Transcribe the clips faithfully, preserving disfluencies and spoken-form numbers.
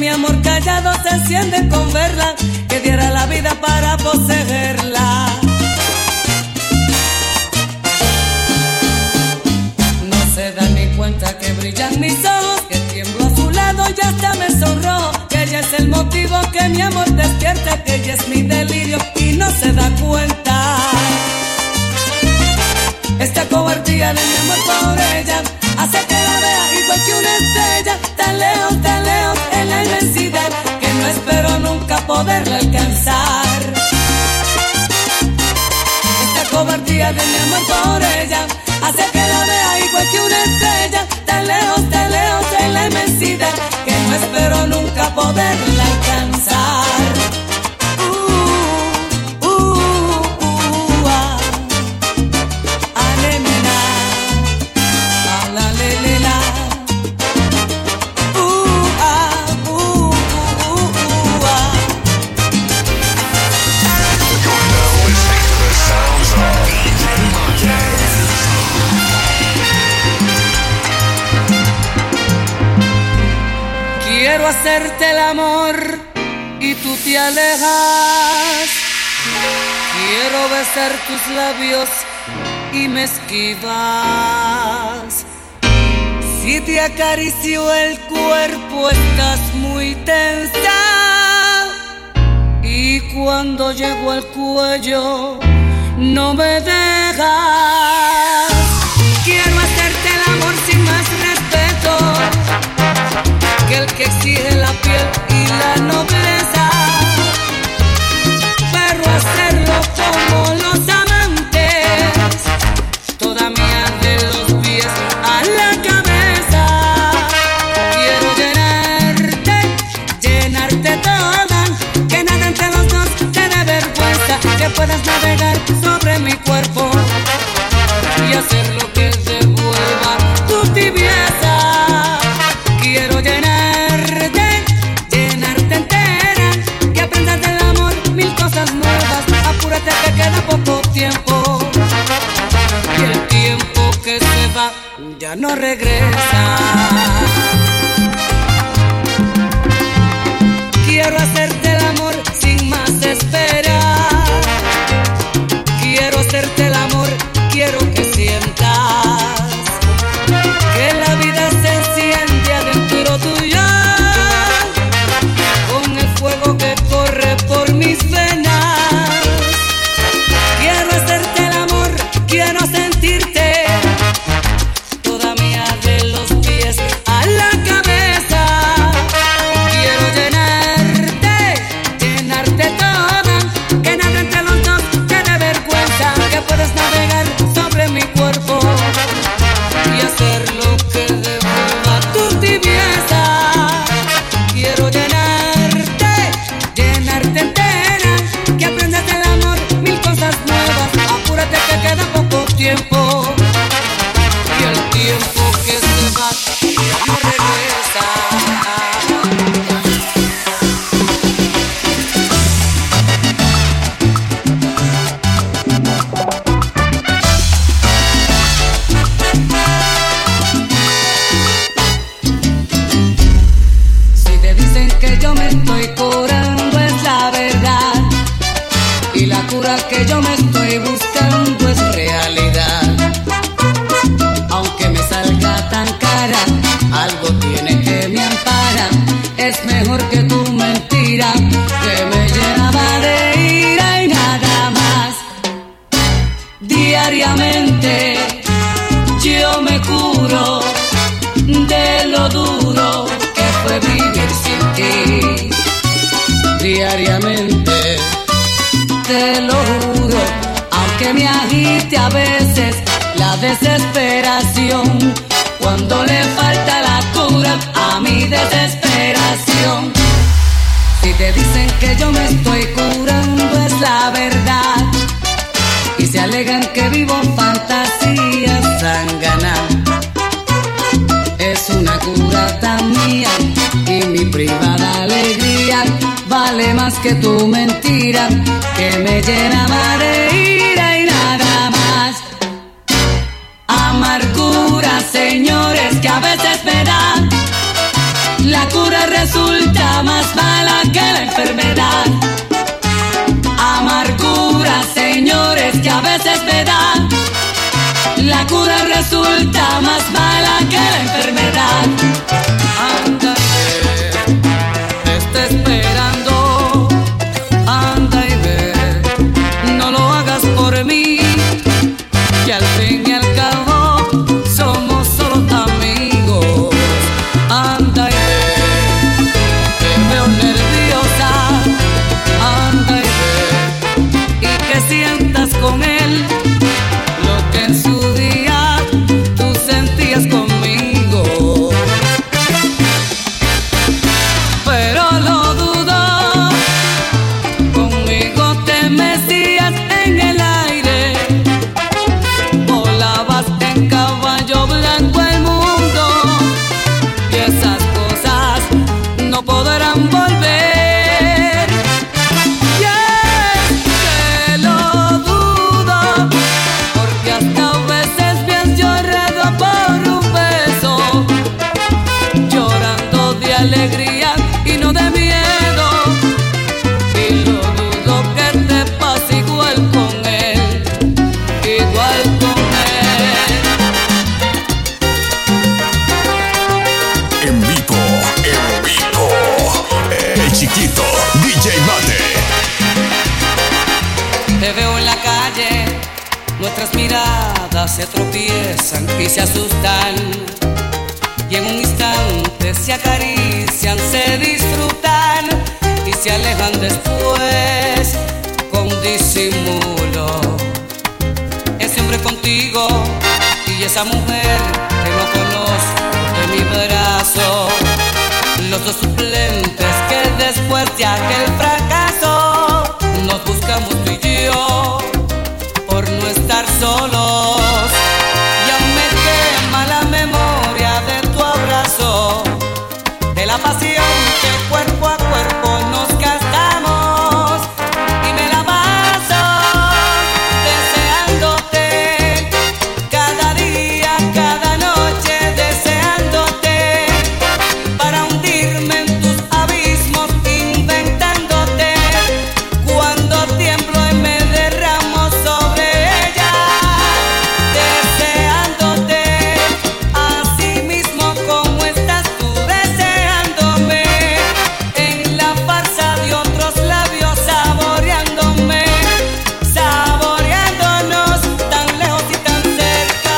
mi amor callado se enciende con verla, que diera la vida para poseerla. No se da ni cuenta que brillan mis ojos, que tiemblo a su lado y hasta me sonrojo, que ella es el motivo que mi amor despierta, que ella es mi delirio y no se da cuenta. Esta cobardía de mi amor por ella hace que la vea igual que una estrella, tan lejos, tan lejos en la inmensidad, que no espero nunca poderla alcanzar. Esta cobardía de mi amor por ella hace que la vea igual que una estrella, tan lejos, tan lejos en la inmensidad, que no espero nunca poderla alcanzar. Quiero hacerte el amor y tú te alejas. Quiero besar tus labios y me esquivas. Si te acaricio el cuerpo estás muy tensa, y cuando llego al cuello no me dejas. Quiero hacerte el amor sin más respeto que el que exige la piel y la nobleza, pero hacerlo como los amantes, toda mía de los pies a la cabeza. Quiero llenarte, llenarte toda, que nada entre los dos te dé vergüenza, que puedas navegar sobre mi cuerpo y hacer lo que devuelva tu tibieza. Quiero llenarte, llenarte entera, que aprendas del amor mil cosas nuevas. Apúrate que queda poco tiempo, y el tiempo que se va ya no regresa. Quiero hacerte el amor sin más esperar. Quiero hacerte el amor, quiero que sientas que la vida se enciende adentro tuyo, con el fuego que corre por mis venas. Quiero hacerte el amor, quiero sentirte, toda mía de los pies a la cabeza. Quiero llenarte, llenarte toda, que nada entre los dos te dé vergüenza, que puedes navegar sobre mi cuerpo y hacer lo que devuelva tu tibieza. Quiero llenarte, llenarte entera, que aprendas del amor mil cosas nuevas. Apúrate que queda poco tiempo, y el tiempo que se va ya no regresa. Que yo me estoy curando es la verdad, y la cura que yo me estoy buscando es realidad. Aunque me salga tan cara, algo tiene que me ampara. Es mejor que tu mentira, que me llenaba de ira y nada más. Diariamente yo me curo de lo duro que fue vivir sin ti. Diariamente te lo juro, aunque me agite a veces la desesperación, cuando le falta la cura a mi desesperación. Si te dicen que yo me estoy curando es la verdad, y se alegan que vivo fantasías zánganas. Es una cura tan mía, y mi privada alegría vale más que tu mentira, que me llenaba de ira y nada más. Amargura, señores, que a veces me dan, la cura resulta resulta más mala que la enfermedad. Amargura, señores, que a veces me da. La cura resulta más mala que la enfermedad. Anda y ve, te está esperando. Anda y ve, no lo hagas por mí, que al fin y al cabo somos solo amigos. Anda y ve, te veo nerviosa. Anda y ve, y que sientas con él lo que en su día tú sentías conmigo. Pero lo dudo, conmigo te mecías en el aire, volabas en caballo blanco el mundo, y esas cosas no podrán volver. Y es que lo dudo, porque hasta a veces me has llorado por un beso, llorando de alegría y no de miedo. Y lo dudo que te pase igual con él, igual con él. En vivo, en vivo, el chiquito D J Mate. Te veo en la calle, nuestras miradas se tropiezan y se asustan, y en un instante se acarician, se disfrutan y se alejan después con disimulo. Ese hombre contigo y esa mujer que no conozco de mi brazo, los dos suplentes que después de aquel fracaso nos buscamos tú y yo por no estar solos. Ya me quema la memoria de tu abrazo, de la pasión que cuerpo a cuerpo nos gastamos, y me la paso deseándote cada día, cada noche, deseándote para hundirme en tus abismos, inventándote cuando tiemblo y me derramo sobre ella, deseándote así mismo como estás tú deseándome, en la farsa de otros labios saboreándome, saboreándonos tan lejos y tan cerca.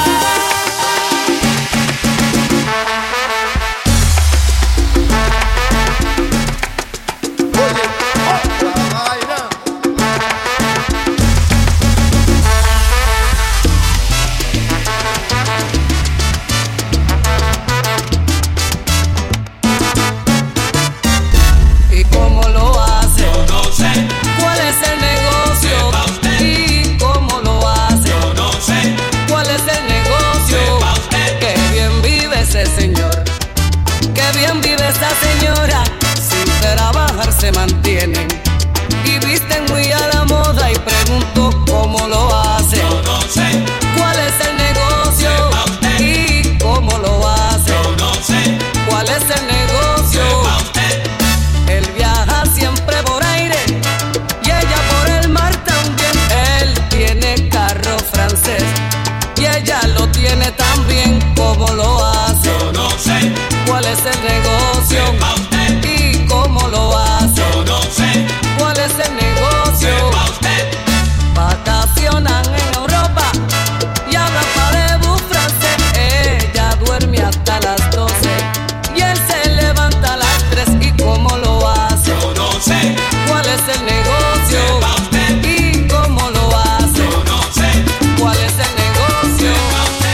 ¿Y cómo lo hace? Yo no sé, ¿Cuál es el negocio? Sepa usted. ¿Y cómo lo hace? yo no sé, ¿Cuál es el negocio? Sepa usted. Qué bien vive ese señor, qué bien vive esta señora, sin trabajar se mantienen y visten muy a la moda, y pregunto cómo lo hace. yo no sé, ¿Cuál es el negocio? Sepa usted. ¿Y cómo lo hace? yo no sé, ¿Cuál es el negocio? sepa usted, Él viaja siempre por aire y ella por el mar también. Él tiene carro francés y ella lo tiene también. ¿Cómo lo hace? yo no sé, ¿Cuál es el negocio? sepa usted, ¿Y cómo lo hace? yo no sé, ¿Cuál es el negocio? sepa usted, Vacacionan en Europa y hablan palebú francés. Ella duerme hasta las doce y él se levanta a las tres. ¿Y cómo lo hace? yo no sé, ¿Cuál es el negocio? sepa usted, ¿Y cómo lo hace? yo no sé, ¿Cuál es el negocio? sepa usted.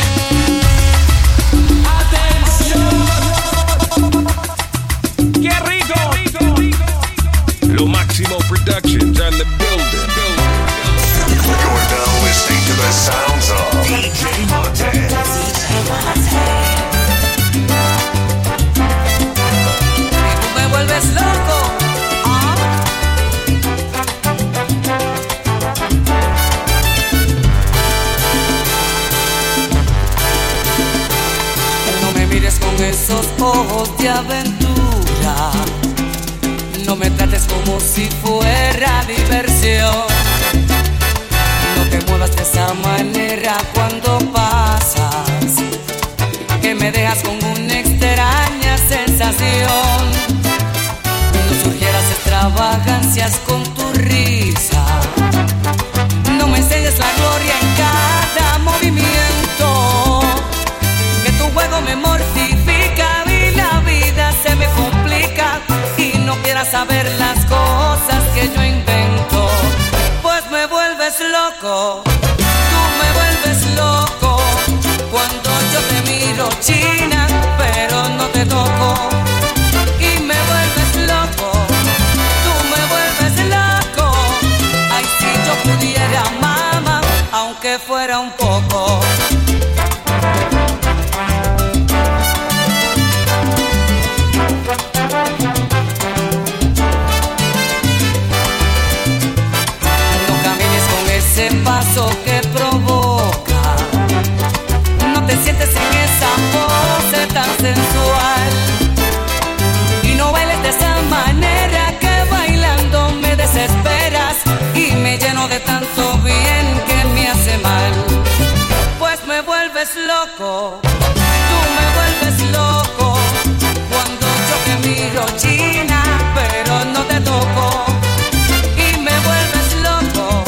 ¡Qué rico! Lo Máximo Productions and the building. You're now listening to the sounds of D J Mate. Y tú me vuelves loco. ¿Ah? No me mires con esos ojos de aventura, basta. No me trates como si fuera diversión. No te muevas de esa manera cuando pasas, que me dejas con una extraña sensación. No surgieras extravagancias con tu risa. No me enseñes la gloria en cada movimiento, que tu juego me mortifica y la vida se me complica. Y no quieras saber las cosas que yo invento, pues me vuelves loco. Tú me vuelves loco cuando yo te miro, china, pero no te toco. Y me vuelves loco, tú me vuelves loco. Ay, si yo pudiera, mamá, aunque fuera un poco. Ese paso que provoca, no te sientes en esa pose tan sensual. Y no bailes de esa manera, que bailando me desesperas y me lleno de tanto bien que me hace mal. Pues me vuelves loco, tú me vuelves loco cuando yo te miro, china, pero no te toco. Y me vuelves loco,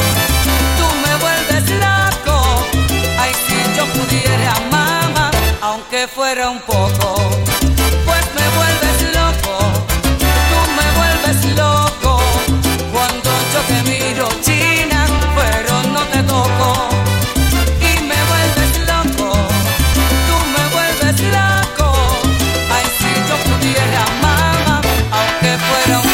pudiera, mamá, aunque fuera un poco. Pues me vuelves loco, tú me vuelves loco cuando yo te miro, china, pero no te toco. Y me vuelves loco, tú me vuelves loco. Ay, si yo pudiera, mamá, aunque fuera un poco.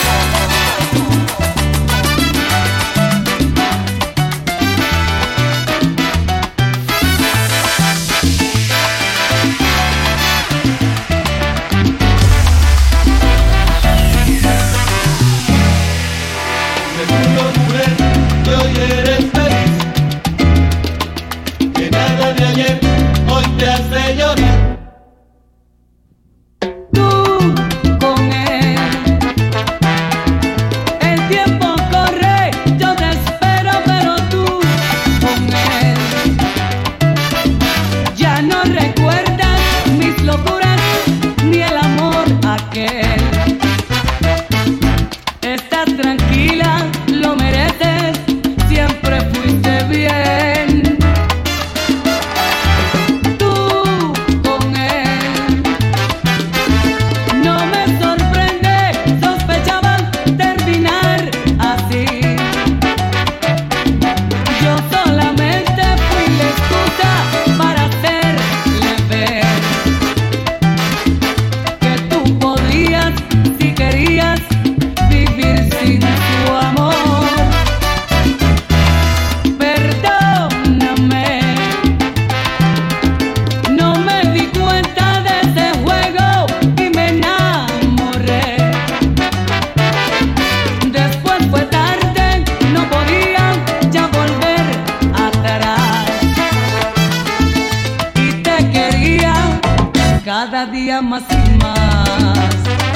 Cada día más y más.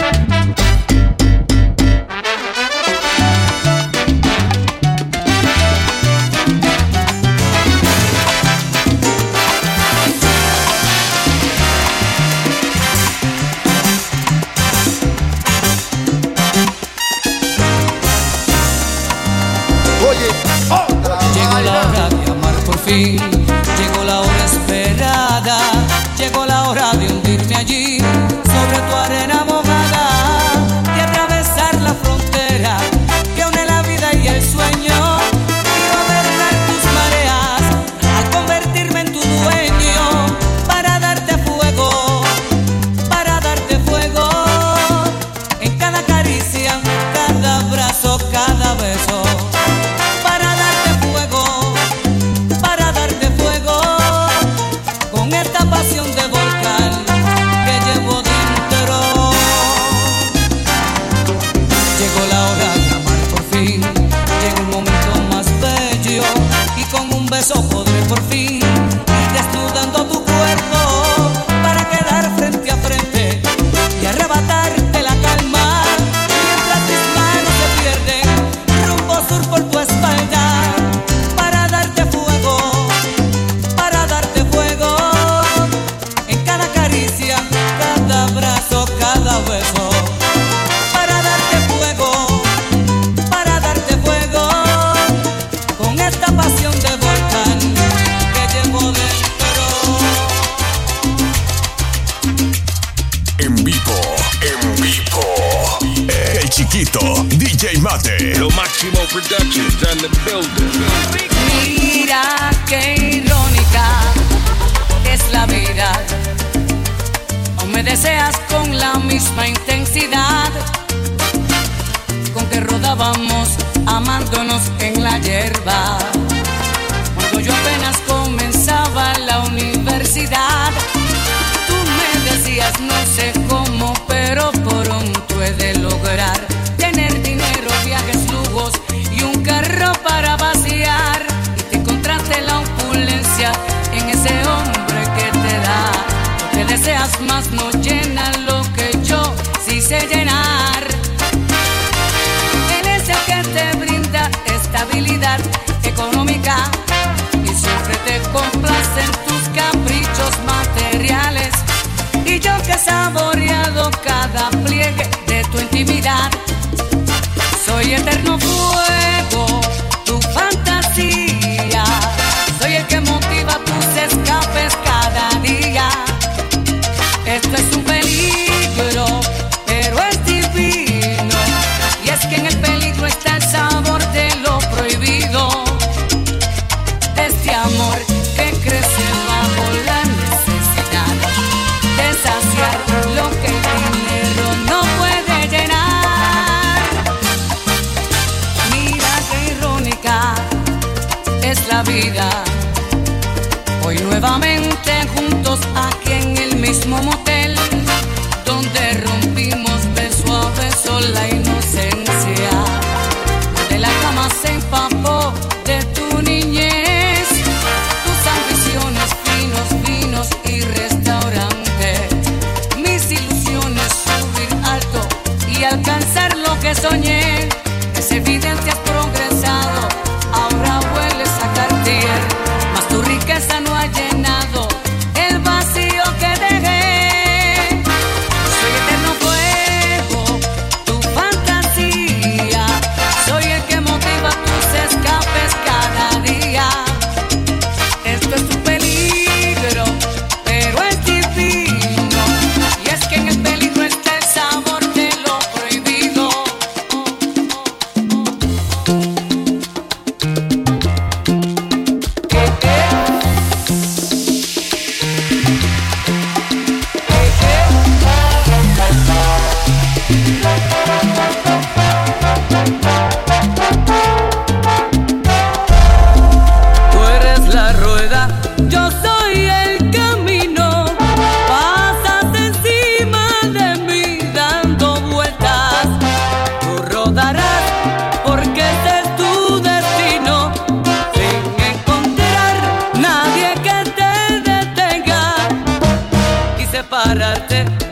Oye, otra llegó la hora de amar por fin, llegó la hora esperada, llegó la hora de hundirme allí sobre tu arena mojada, de atravesar la frontera que une la vida y el sueño, y gobernar tus mareas al convertirme en tu dueño, para darte fuego, para darte fuego, en cada caricia, cada abrazo, cada beso. Pasión de volcán que llevo dentro. Chiquito, D J Mate. Lo Máximo Productions on the building. Mira qué irónica es la vida. O me deseas con la misma intensidad con que rodábamos amándonos en la hierba. Cuando yo apenas comenzaba la universidad, tú me decías no sé cómo, pero pronto he de lograr tener dinero, viajes, lujos y un carro para vaciar. Y te encontraste la opulencia en ese hombre que te da lo que deseas, más no llena lo que yo sí sé llenar. Él es el que te brinda estabilidad económica y siempre te complacen tus caprichos materiales. Y yo que he saboreado cada pliegue de tu intimidad, soy eterno fuego, tu fantasía. Soy el que motiva tus escapes cada día. Esto es un peligro, pero es divino. Y es que en el peligro está el sabor de lo prohibido. De este amor que crece bajo la necesidad de saciar lo que el dinero no puede llenar. Mira qué irónica es la vida. Hoy nuevamente juntos aquí en el mismo motel, donde rompimos beso a beso la inocencia. De la cama se empapó de tu niñez, tus ambiciones, finos vinos y restaurante. Mis ilusiones subir alto y alcanzar lo que soñé. Es evidente has progresado, ahora hueles a Cartier, mas tu riqueza no ha llenado el vacío que dejé. Soy eterno fuego, tu fantasía. Soy el que motiva tus escapes cada día. Esto es un peligro, pero es divino. Y es que en el peligro está el sabor de lo prohibido. Tú eres la rueda, yo soy el camino. Pasas encima de mí dando vueltas. Tú rodarás porque ese es tu destino, sin encontrar nadie que te detenga y separarte